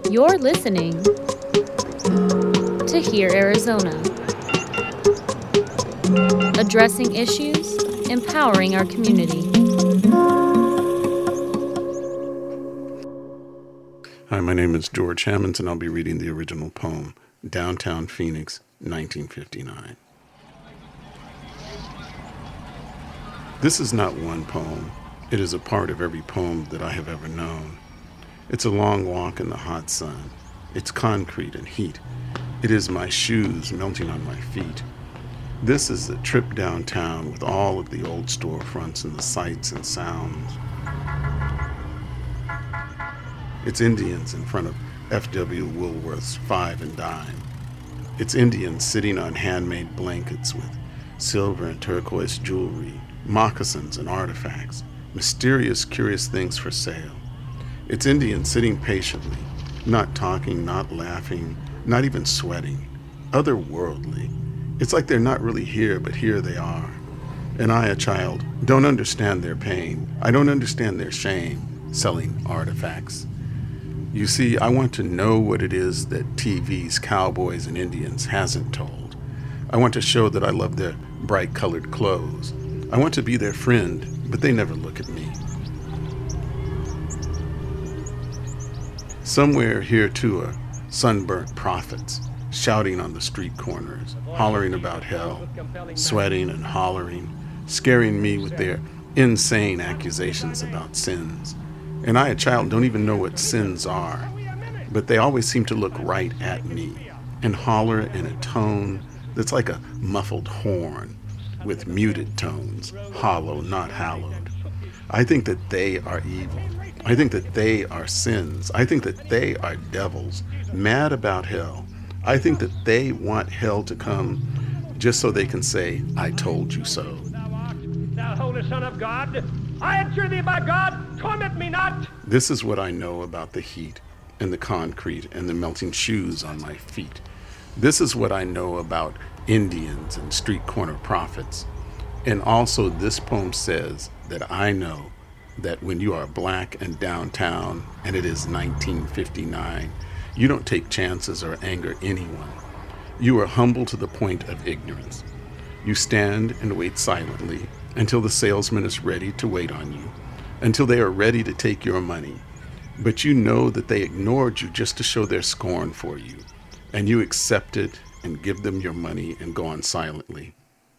You're listening to Hear Arizona, addressing issues, empowering our community. Hi, my name is George Hammonds, and I'll be reading the original poem, Downtown Phoenix, 1959. This is not one poem. It is a part of every poem that I have ever known. It's a long walk in the hot sun. It's concrete and heat. It is my shoes melting on my feet. This is a trip downtown with all of the old storefronts and the sights and sounds. It's Indians in front of F.W. Woolworth's Five and Dime. It's Indians sitting on handmade blankets with silver and turquoise jewelry, moccasins and artifacts, mysterious, curious things for sale. It's Indians sitting patiently, not talking, not laughing, not even sweating, otherworldly. It's like they're not really here, but here they are. And I, a child, don't understand their pain. I don't understand their shame, selling artifacts. You see, I want to know what it is that TV's Cowboys and Indians hasn't told. I want to show that I love their bright-colored clothes. I want to be their friend, but they never look at me. Somewhere here, too, are sunburnt prophets, shouting on the street corners, hollering about hell, sweating and hollering, scaring me with their insane accusations about sins. And I, a child, don't even know what sins are, but they always seem to look right at me and holler in a tone that's like a muffled horn with muted tones, hollow, not hallowed. I think that they are evil. I think that they are sins. I think that they are devils, mad about hell. I think that they want hell to come just so they can say, I told you so. Thou holy Son of God, I adjure thee by God, torment me not. This is what I know about the heat and the concrete and the melting shoes on my feet. This is what I know about Indians and street corner prophets. And also this poem says that I know that when you are black and downtown and it is 1959, you don't take chances or anger anyone. You are humble to the point of ignorance. You stand and wait silently until the salesman is ready to wait on you, until they are ready to take your money. But you know that they ignored you just to show their scorn for you, and you accept it and give them your money and go on silently.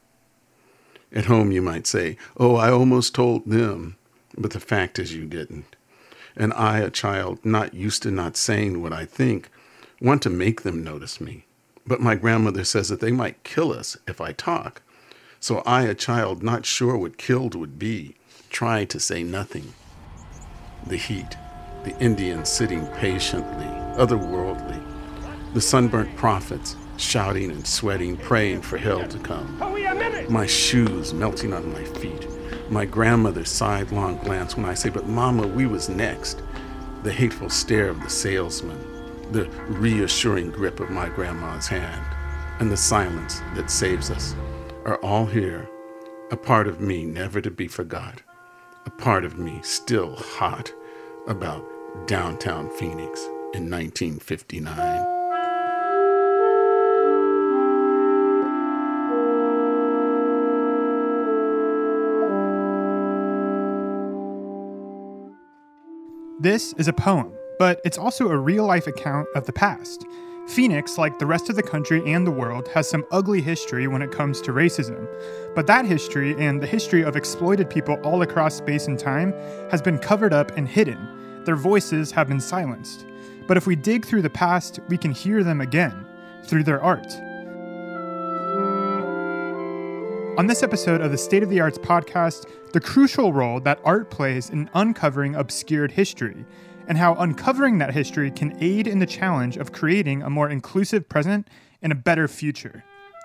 At home you might say, oh, I almost told them, but the fact is you didn't. And I, a child not used to not saying what I think, want to make them notice me. But my grandmother says that they might kill us if I talk. So I, a child not sure what killed would be, try to say nothing. The heat, the Indians sitting patiently, otherworldly, the sunburnt prophets shouting and sweating, praying for hell to come. My shoes melting on my feet. My grandmother's sidelong glance when I say, but Mama, we was next. The hateful stare of the salesman, the reassuring grip of my grandma's hand, and the silence that saves us are all here, a part of me never to be forgot, a part of me still hot about downtown Phoenix in 1959. This is a poem, but it's also a real-life account of the past. Phoenix, like the rest of the country and the world, has some ugly history when it comes to racism. But that history and the history of exploited people all across space and time has been covered up and hidden. Their voices have been silenced. But if we dig through the past, we can hear them again, through their art. On this episode of the State of the Arts podcast, the crucial role that art plays in uncovering obscured history, and how uncovering that history can aid in the challenge of creating a more inclusive present and a better future.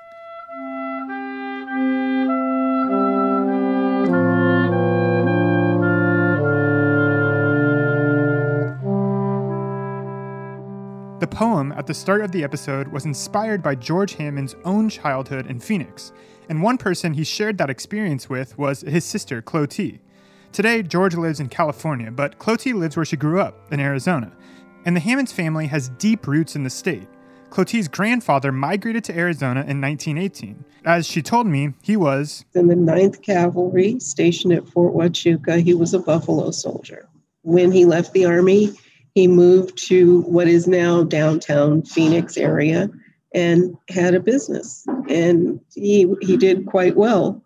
The poem at the start of the episode was inspired by George Hammond's own childhood in Phoenix, and one person he shared that experience with was his sister, Clotie. Today, George lives in California, but Clotie lives where she grew up, in Arizona. And the Hammonds family has deep roots in the state. Clotilde's grandfather migrated to Arizona in 1918. As she told me, he was in the 9th Cavalry, stationed at Fort Huachuca. He was a Buffalo soldier. When he left the Army, he moved to what is now downtown Phoenix area and had a business. And he did quite well.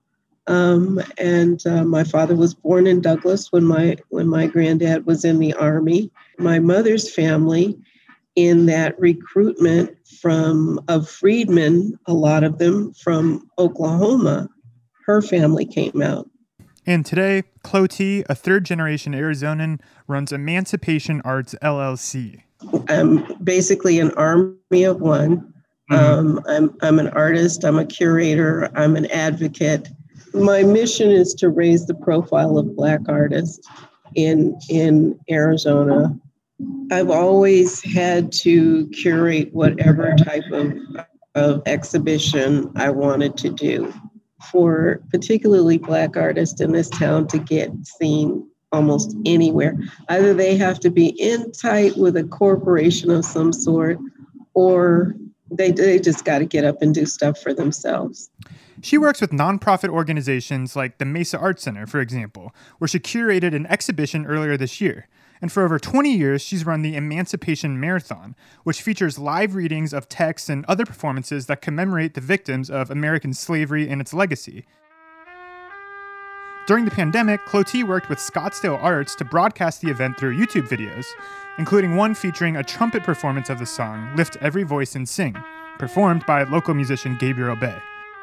My father was born in Douglas when my granddad was in the Army. My mother's family, in that recruitment of freedmen, a lot of them from Oklahoma, her family came out. And today, Clotilde, a third-generation Arizonan, runs Emancipation Arts, LLC. I'm basically an army of one. I'm an artist, I'm a curator, I'm an advocate. My mission is to raise the profile of Black artists in Arizona. I've always had to curate whatever type of exhibition I wanted to do for particularly Black artists in this town to get seen almost anywhere. Either they have to be in tight with a corporation of some sort, or they just got to get up and do stuff for themselves. She works with nonprofit organizations like the Mesa Art Center, for example, where she curated an exhibition earlier this year. And for over 20 years, she's run the Emancipation Marathon, which features live readings of texts and other performances that commemorate the victims of American slavery and its legacy. During the pandemic, Clotilde worked with Scottsdale Arts to broadcast the event through YouTube videos, including one featuring a trumpet performance of the song Lift Every Voice and Sing, performed by local musician Gabriel Bay.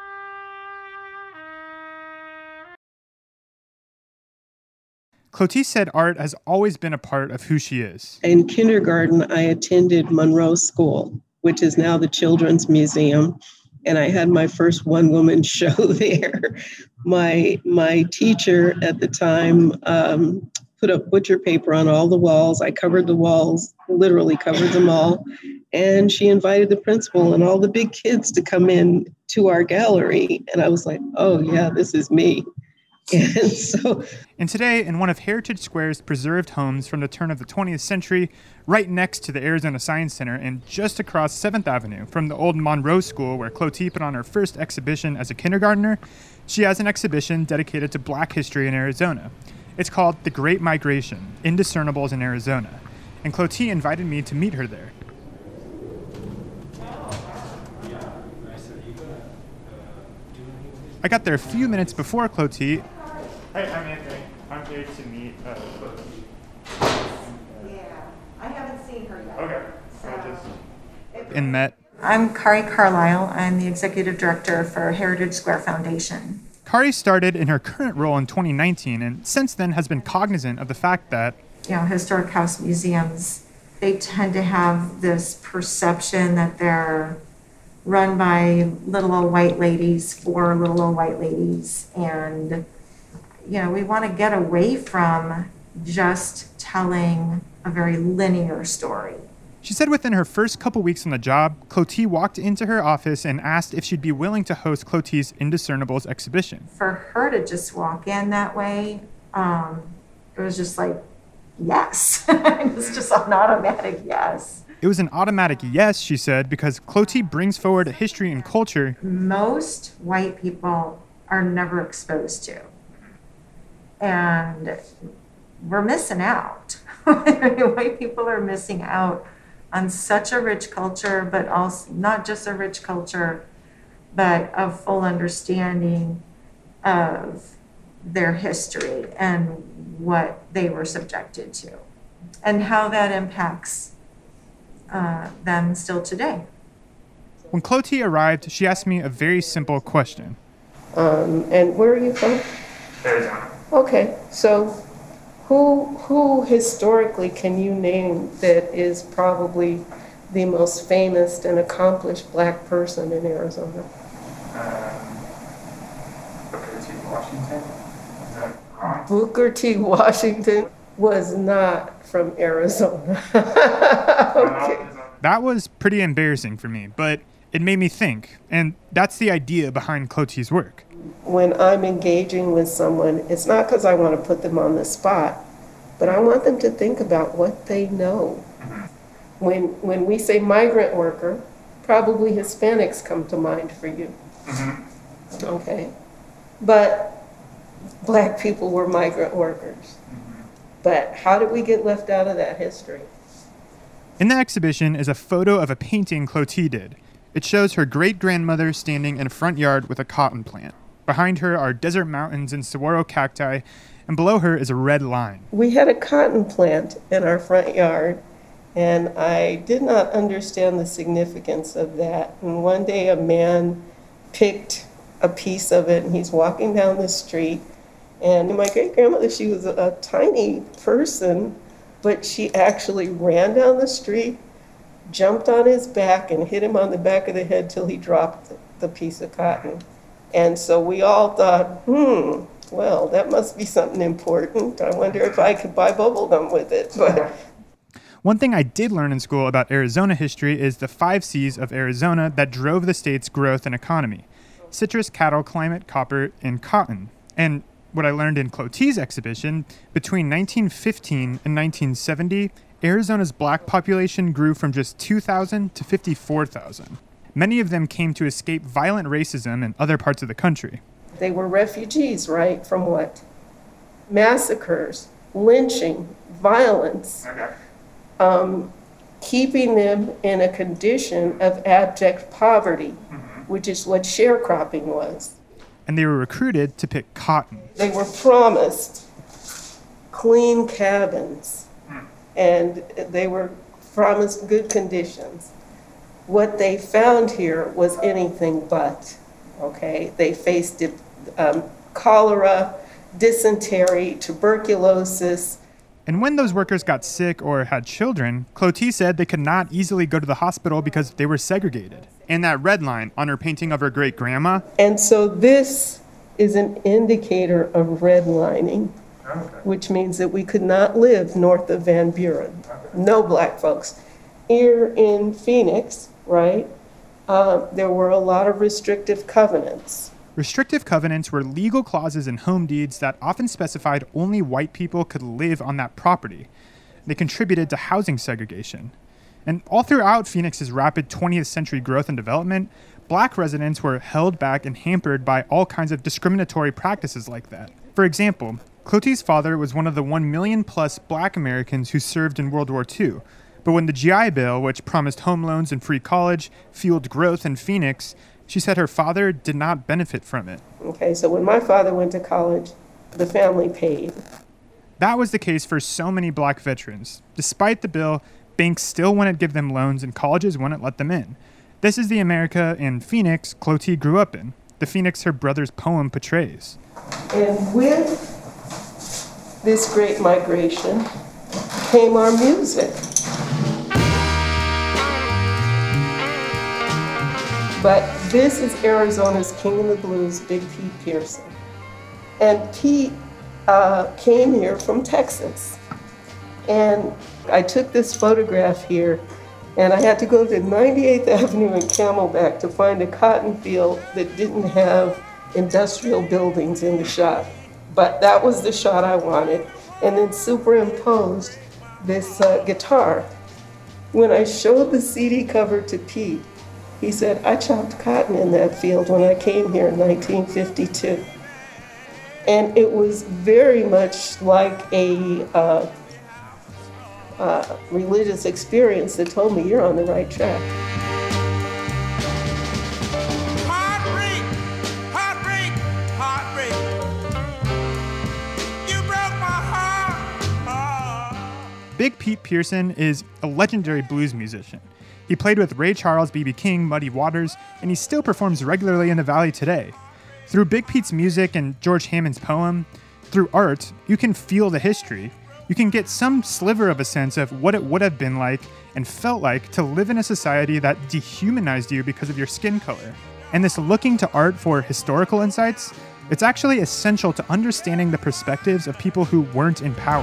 Clotilde said art has always been a part of who she is. In kindergarten, I attended Monroe School, which is now the Children's Museum, and I had my first one-woman show there. My teacher at the time put up butcher paper on all the walls. I covered the walls, literally covered them all, and she invited the principal and all the big kids to come in to our gallery, and I was like, oh yeah, this is me. And today, in one of Heritage Square's preserved homes from the turn of the 20th century, right next to the Arizona Science Center and just across 7th Avenue from the old Monroe School where Clotilde put on her first exhibition as a kindergartner, she has an exhibition dedicated to Black history in Arizona. It's called The Great Migration, Indiscernibles in Arizona. And Clotilde invited me to meet her there. I got there a few minutes before Clotilde. Hey, I'm Anthony. I'm here to meet Clotilde. Yeah, I haven't seen her yet. Okay. And met. I'm Kari Carlisle. I'm the Executive Director for Heritage Square Foundation. Kari started in her current role in 2019 and since then has been cognizant of the fact that historic house museums, they tend to have this perception that they're run by little old white ladies for little old white ladies. And, we want to get away from just telling a very linear story. She said within her first couple weeks on the job, Clotilde walked into her office and asked if she'd be willing to host Clotilde's Indiscernibles exhibition. For her to just walk in that way, it was just like, yes. It was just an automatic yes. It was an automatic yes, she said, because Clotilde brings forward a history and culture most white people are never exposed to. And we're missing out. White people are missing out on such a rich culture, but also not just a rich culture, but a full understanding of their history and what they were subjected to and how that impacts them still today. When Clotilde arrived, she asked me a very simple question. And where are you from? Arizona. Okay, so who historically can you name that is probably the most famous and accomplished Black person in Arizona? Booker T. Washington. Booker T. Washington was not from Arizona. Okay. That was pretty embarrassing for me, but it made me think, and that's the idea behind Clotilde's work. When I'm engaging with someone, it's not because I want to put them on the spot, but I want them to think about what they know. When we say migrant worker, probably Hispanics come to mind for you. Mm-hmm. Okay. But Black people were migrant workers. Mm-hmm. But how did we get left out of that history? In the exhibition is a photo of a painting Clotilde did. It shows her great-grandmother standing in a front yard with a cotton plant. Behind her are desert mountains and saguaro cacti, and below her is a red line. We had a cotton plant in our front yard, and I did not understand the significance of that. And one day a man picked a piece of it, and he's walking down the street. And my great-grandmother, she was a tiny person, but she actually ran down the street, jumped on his back, and hit him on the back of the head till he dropped the piece of cotton. And so we all thought, well, that must be something important. I wonder if I could buy bubble gum with it. But one thing I did learn in school about Arizona history is the 5 C's of Arizona that drove the state's growth and economy: citrus, cattle, climate, copper, and cotton. And what I learned in Clotilde's exhibition, between 1915 and 1970, Arizona's Black population grew from just 2,000 to 54,000. Many of them came to escape violent racism in other parts of the country. They were refugees, right? From what? Massacres, lynching, violence, keeping them in a condition of abject poverty, which is what sharecropping was. And they were recruited to pick cotton. They were promised clean cabins, and they were promised good conditions. What they found here was anything but, okay? They faced cholera, dysentery, tuberculosis. And when those workers got sick or had children, Clotilde said they could not easily go to the hospital because they were segregated. And that red line on her painting of her great-grandma. And so this is an indicator of redlining, which means that we could not live north of Van Buren. No Black folks. Here in Phoenix, right, there were a lot of restrictive covenants. Restrictive covenants were legal clauses in home deeds that often specified only white people could live on that property. They contributed to housing segregation. And all throughout Phoenix's rapid 20th century growth and development, Black residents were held back and hampered by all kinds of discriminatory practices like that. For example, Clotilde's father was one of the 1 million plus Black Americans who served in World War II. But when the GI Bill, which promised home loans and free college, fueled growth in Phoenix, she said her father did not benefit from it. Okay, so when my father went to college, the family paid. That was the case for so many Black veterans. Despite the bill, banks still wouldn't give them loans and colleges wouldn't let them in. This is the America in Phoenix Clotilde grew up in, the Phoenix her brother's poem portrays. And with this great migration came our music. But this is Arizona's King of the Blues, Big Pete Pearson. And Pete came here from Texas. And I took this photograph here, and I had to go to 98th Avenue and Camelback to find a cotton field that didn't have industrial buildings in the shot. But that was the shot I wanted. And then superimposed this guitar. When I showed the CD cover to Pete, he said, I chopped cotton in that field when I came here in 1952. And it was very much like a religious experience that told me you're on the right track. Heartbreak, heartbreak, heartbreak. You broke my heart. Big Pete Pearson is a legendary blues musician. He played with Ray Charles, B.B. King, Muddy Waters, and he still performs regularly in the Valley today. Through Big Pete's music and George Hammond's poem, through art, you can feel the history. You can get some sliver of a sense of what it would have been like and felt like to live in a society that dehumanized you because of your skin color. And this looking to art for historical insights, it's actually essential to understanding the perspectives of people who weren't in power.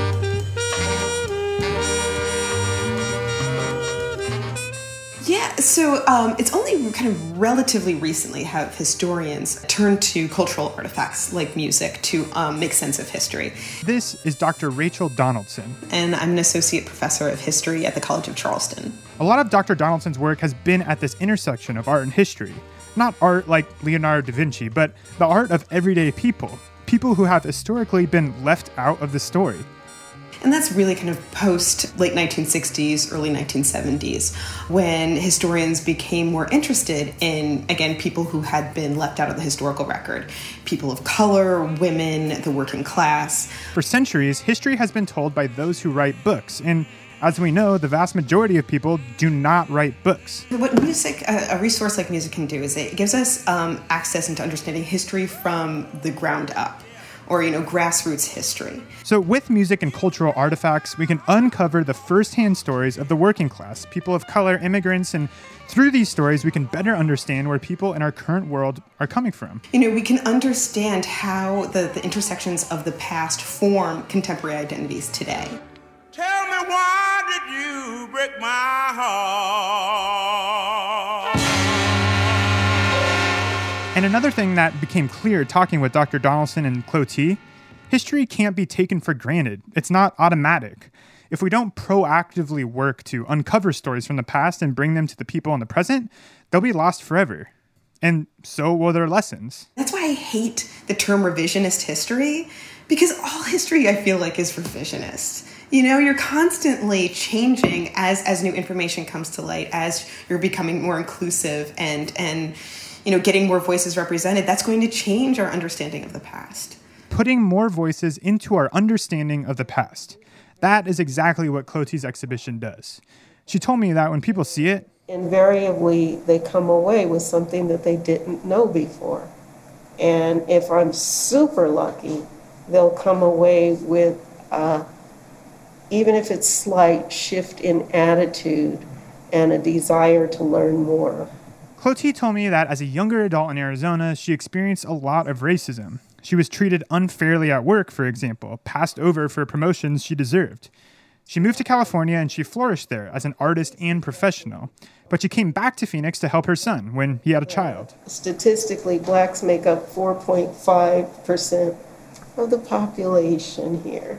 Yeah, So it's only kind of relatively recently have historians turned to cultural artifacts like music to make sense of history. This is Dr. Rachel Donaldson. And I'm an associate professor of history at the College of Charleston. A lot of Dr. Donaldson's work has been at this intersection of art and history. Not art like Leonardo da Vinci, but the art of everyday people. People who have historically been left out of the story. And that's really kind of post late 1960s, early 1970s, when historians became more interested in, again, people who had been left out of the historical record. People of color, women, the working class. For centuries, history has been told by those who write books. And as we know, the vast majority of people do not write books. What music, a resource like music can do is it gives us access into understanding history from the ground up. Or, grassroots history. So with music and cultural artifacts, we can uncover the first-hand stories of the working class, people of color, immigrants, and through these stories, we can better understand where people in our current world are coming from. We can understand how the intersections of the past form contemporary identities today. Tell me, why did you break my heart? And another thing that became clear talking with Dr. Donaldson and Clotilde, history can't be taken for granted. It's not automatic. If we don't proactively work to uncover stories from the past and bring them to the people in the present, they'll be lost forever. And so will their lessons. That's why I hate the term revisionist history, because all history I feel like is revisionist. You're constantly changing as new information comes to light, as you're becoming more inclusive and getting more voices represented. That's going to change our understanding of the past. Putting more voices into our understanding of the past. That is exactly what Clotilde's exhibition does. She told me that when people see it, invariably they come away with something that they didn't know before. And if I'm super lucky, they'll come away with, even if it's slight, shift in attitude and a desire to learn more. Clotilde told me that as a younger adult in Arizona, she experienced a lot of racism. She was treated unfairly at work, for example, passed over for promotions she deserved. She moved to California and she flourished there as an artist and professional. But she came back to Phoenix to help her son when he had a child. Statistically, blacks make up 4.5% of the population here.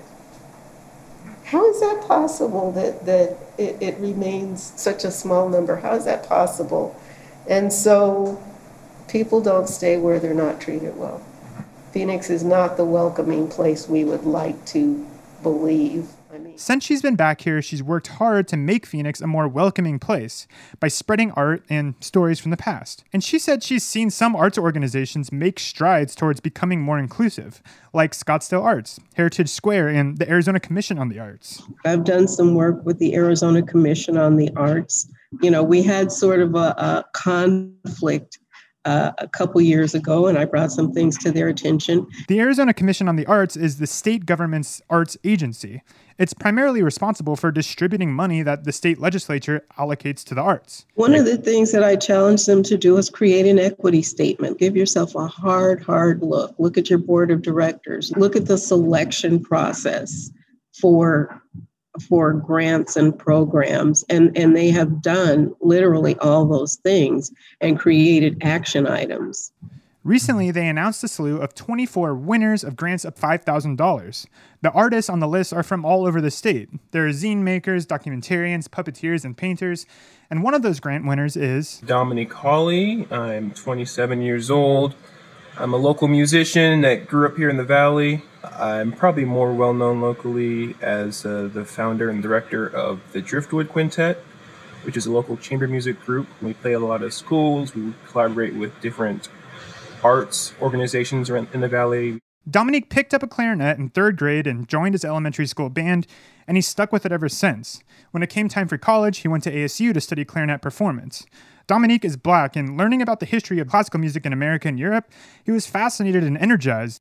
How is that possible that it remains such a small number? How is that possible? And so people don't stay where they're not treated well. Phoenix is not the welcoming place we would like to believe. Since she's been back here, she's worked hard to make Phoenix a more welcoming place by spreading art and stories from the past. And she said she's seen some arts organizations make strides towards becoming more inclusive, like Scottsdale Arts, Heritage Square, and the Arizona Commission on the Arts. I've done some work with the Arizona Commission on the Arts. We had sort of a conflict a couple years ago, and I brought some things to their attention. The Arizona Commission on the Arts is the state government's arts agency. It's primarily responsible for distributing money that the state legislature allocates to the arts. One of the things that I challenged them to do is create an equity statement. Give yourself a hard look. Look at your board of directors. Look at the selection process for grants and programs. And they have done literally all those things and created action items. Recently, they announced a slew of 24 winners of grants of $5,000. The artists on the list are from all over the state. There are zine makers, documentarians, puppeteers, and painters. And one of those grant winners is Dominique Hawley. I'm 27 years old. I'm a local musician that grew up here in the Valley. I'm probably more well-known locally as the founder and director of the Driftwood Quintet, which is a local chamber music group. We play at a lot of schools. We collaborate with different arts organizations around in the Valley. Dominique picked up a clarinet in 3rd grade and joined his elementary school band, and he's stuck with it ever since. When it came time for college, he went to ASU to study clarinet performance. Dominique is Black, and learning about the history of classical music in America and Europe, he was fascinated and energized.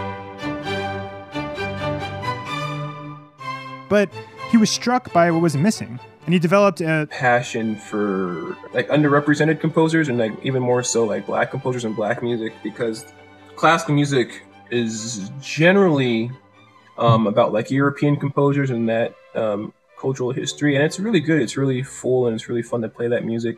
But he was struck by what was missing, and he developed a passion for underrepresented composers and even more so Black composers and Black music, because classical music is generally about European composers, and that cultural history, and it's really good. It's really full, and it's really fun to play that music.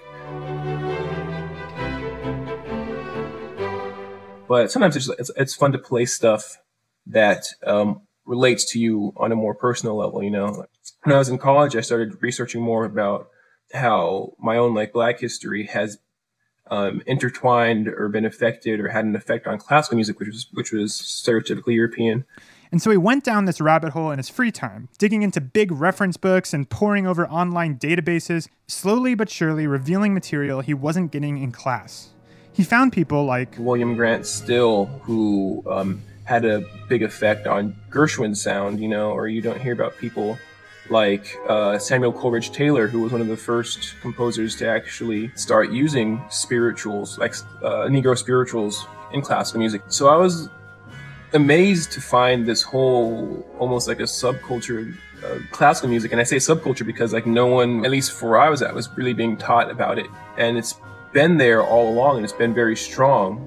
But sometimes it's fun to play stuff that relates to you on a more personal level, you know. When I was in college, I started researching more about how my own Black history has intertwined or been affected or had an effect on classical music, which was stereotypically European. And so he went down this rabbit hole in his free time, digging into big reference books and poring over online databases, slowly but surely revealing material he wasn't getting in class. He found people like William Grant Still, who had a big effect on Gershwin's sound, you know, or you don't hear about people like Samuel Coleridge Taylor, who was one of the first composers to actually start using spirituals, like Negro spirituals in classical music. So I was amazed to find this whole, almost like a subculture of classical music. And I say subculture because no one, at least for where I was at, was really being taught about it. And it's been there all along, and it's been very strong.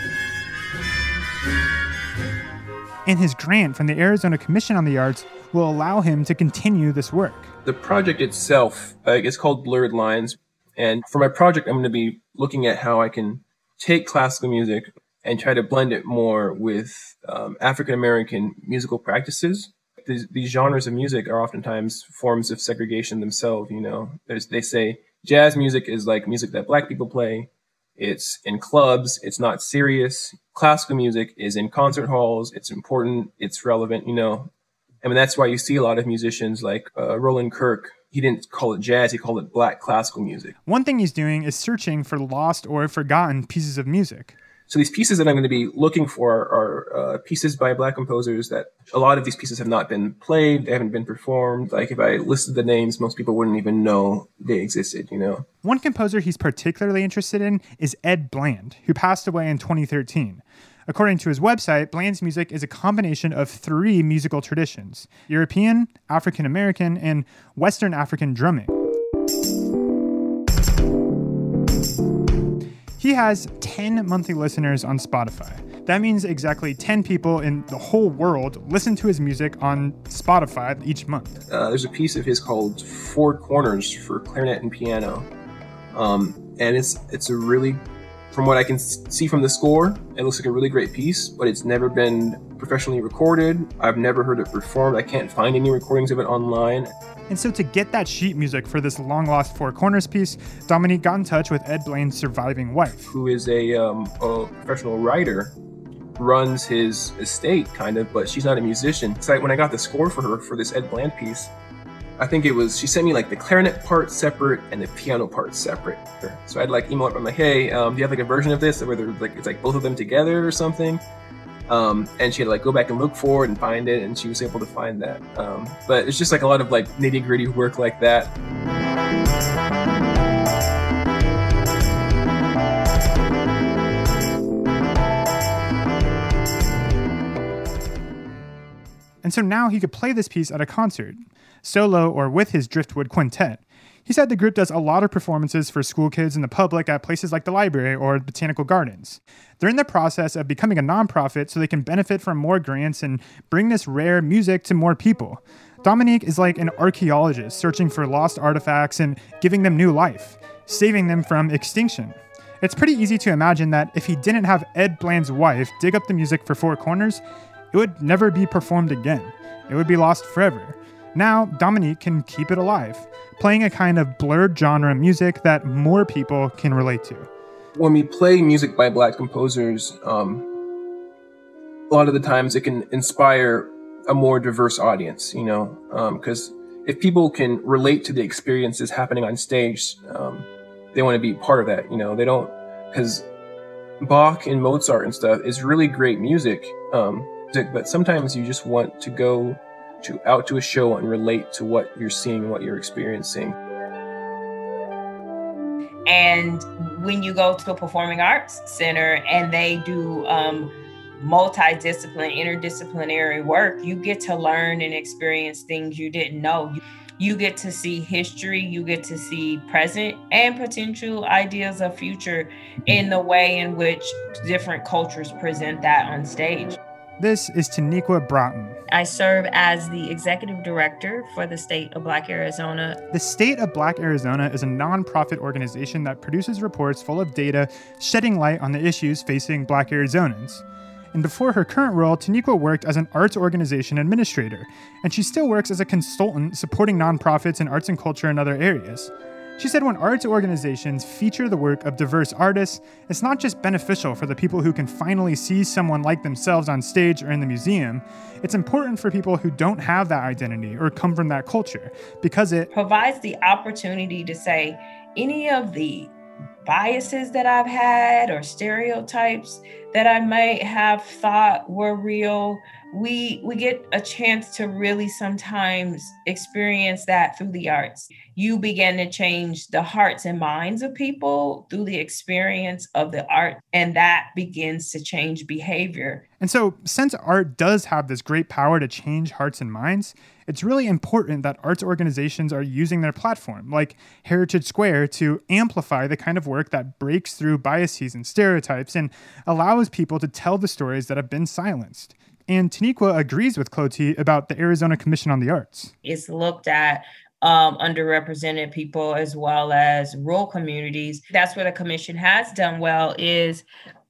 And his grant from the Arizona Commission on the Arts will allow him to continue this work. The project itself is called Blurred Lines. And for my project, I'm going to be looking at how I can take classical music and try to blend it more with African-American musical practices. These genres of music are oftentimes forms of segregation themselves, you know. They say jazz music is like music that Black people play. It's in clubs. It's not serious. Classical music is in concert halls. It's important. It's relevant, you know. I mean, that's why you see a lot of musicians like Roland Kirk. He didn't call it jazz. He called it Black classical music. One thing he's doing is searching for lost or forgotten pieces of music. So these pieces that I'm going to be looking for are pieces by Black composers that a lot of these pieces have not been played. They haven't been performed. Like if I listed the names, most people wouldn't even know they existed, you know. One composer he's particularly interested in is Ed Bland, who passed away in 2013. According to his website, Bland's music is a combination of 3 musical traditions: European, African American, and Western African drumming. He has 10 monthly listeners on Spotify. That means exactly 10 people in the whole world listen to his music on Spotify each month. There's a piece of his called Four Corners for clarinet and piano. And it's a really, from what I can see from the score, it looks like a really great piece, but it's never been professionally recorded. I've never heard it performed. I can't find any recordings of it online. And so to get that sheet music for this long-lost Four Corners piece, Dominique got in touch with Ed Bland's surviving wife, who is a professional writer, runs his estate, kind of, but she's not a musician. So when I got the score for her for this Ed Bland piece, I think it was, she sent me the clarinet part separate and the piano part separate. So I'd email her, I'm like, hey, do you have a version of this where it's both of them together or something? And she had to go back and look for it and find it, and she was able to find that. But it's just a lot of nitty gritty work like that. And so now he could play this piece at a concert, solo or with his Driftwood Quintet. He said the group does a lot of performances for school kids and the public at places like the library or botanical gardens. They're in the process of becoming a nonprofit so they can benefit from more grants and bring this rare music to more people. Dominique is like an archaeologist searching for lost artifacts and giving them new life, saving them from extinction. It's pretty easy to imagine that if he didn't have Ed Bland's wife dig up the music for Four Corners, it would never be performed again. It would be lost forever. Now, Dominique can keep it alive, playing a kind of blurred genre music that more people can relate to. When we play music by Black composers, a lot of the times it can inspire a more diverse audience, you know, because if people can relate to the experiences happening on stage, they want to be part of that, you know. They don't, because Bach and Mozart and stuff is really great music, but sometimes you just want to go out to a show and relate to what you're seeing, what you're experiencing. And when you go to a performing arts center and they do multidiscipline, interdisciplinary work, you get to learn and experience things you didn't know. You get to see history, you get to see present and potential ideas of future in the way in which different cultures present that on stage. This is Taniqua Broughton. I serve as the executive director for the State of Black Arizona. The State of Black Arizona is a nonprofit organization that produces reports full of data shedding light on the issues facing Black Arizonans. And before her current role, Taniqua worked as an arts organization administrator, and she still works as a consultant supporting nonprofits in arts and culture in other areas. She said when arts organizations feature the work of diverse artists, it's not just beneficial for the people who can finally see someone like themselves on stage or in the museum, it's important for people who don't have that identity or come from that culture, because it provides the opportunity to say any of the biases that I've had or stereotypes that I might have thought were real. We get a chance to really sometimes experience that through the arts. You begin to change the hearts and minds of people through the experience of the art, and that begins to change behavior. And so, since art does have this great power to change hearts and minds, it's really important that arts organizations are using their platform, like Heritage Square, to amplify the kind of work that breaks through biases and stereotypes and allows people to tell the stories that have been silenced. And Taniqua agrees with Clottie about the Arizona Commission on the Arts. It's looked at underrepresented people as well as rural communities. That's what the commission has done well is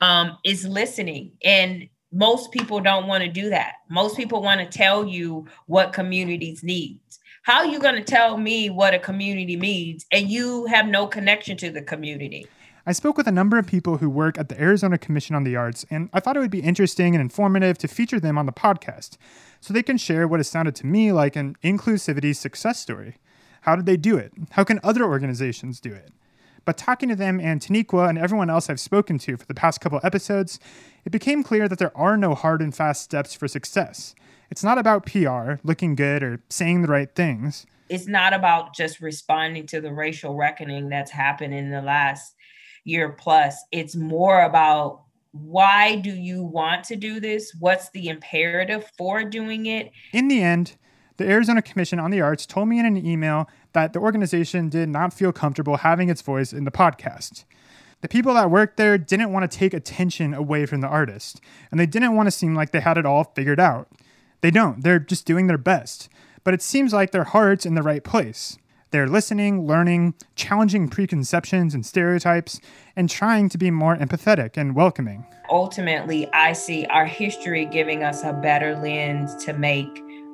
listening. And most people don't want to do that. Most people want to tell you what communities need. How are you going to tell me what a community needs and you have no connection to the community? I spoke with a number of people who work at the Arizona Commission on the Arts, and I thought it would be interesting and informative to feature them on the podcast so they can share what has sounded to me like an inclusivity success story. How did they do it? How can other organizations do it? But talking to them and Taniqua and everyone else I've spoken to for the past couple episodes, it became clear that there are no hard and fast steps for success. It's not about PR, looking good, or saying the right things. It's not about just responding to the racial reckoning that's happened in the last year plus. It's more about why do you want to do this? What's the imperative for doing it? In the end, the Arizona Commission on the Arts told me in an email that the organization did not feel comfortable having its voice in the podcast. The people that worked there didn't want to take attention away from the artist, and they didn't want to seem like they had it all figured out. They don't. They're just doing their best. But it seems like their heart's in the right place. They're listening, learning, challenging preconceptions and stereotypes, and trying to be more empathetic and welcoming. Ultimately, I see our history giving us a better lens to make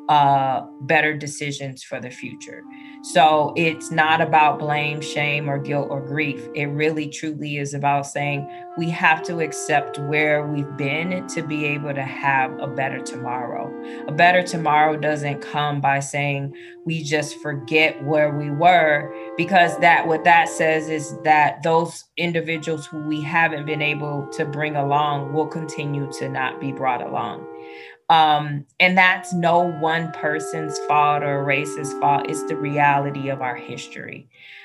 better decisions for the future. So it's not about blame, shame, or guilt or grief. It really truly is about saying we have to accept where we've been to be able to have a better tomorrow. A better tomorrow doesn't come by saying we just forget where we were, because what that says is that those individuals who we haven't been able to bring along will continue to not be brought along. And that's no one person's fault or race's fault. It's the reality of our history.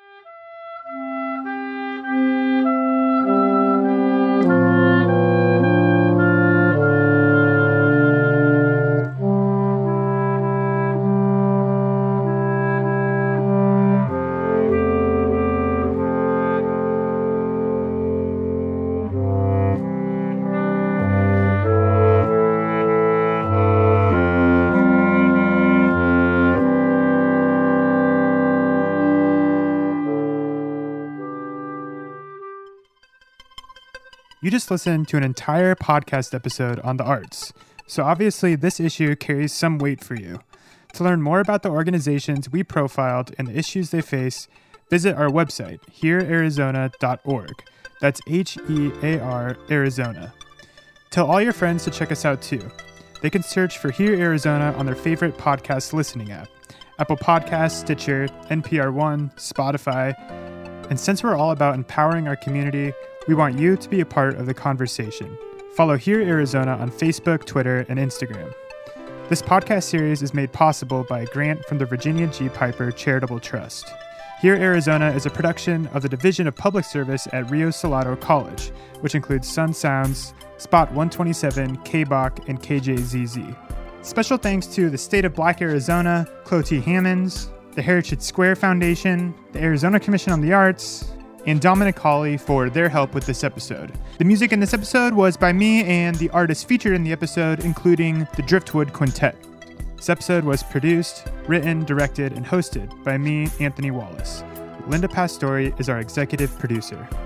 You just listened to an entire podcast episode on the arts, so obviously this issue carries some weight for you. To learn more about the organizations we profiled and the issues they face, visit our website, heararizona.org. That's HEAR Arizona. Tell all your friends to check us out too. They can search for Hear Arizona on their favorite podcast listening app, Apple Podcasts, Stitcher, NPR One, Spotify. And since we're all about empowering our community, we want you to be a part of the conversation. Follow Hear Arizona on Facebook, Twitter, and Instagram. This podcast series is made possible by a grant from the Virginia G. Piper Charitable Trust. Hear Arizona is a production of the Division of Public Service at Rio Salado College, which includes Sun Sounds, Spot 127, KBOC, and KJZZ. Special thanks to the State of Black Arizona, Clottie Hammonds, the Heritage Square Foundation, the Arizona Commission on the Arts, and Dominic Hawley for their help with this episode. The music in this episode was by me and the artists featured in the episode, including the Driftwood Quintet. This episode was produced, written, directed, and hosted by me, Anthony Wallace. Linda Pastore is our executive producer.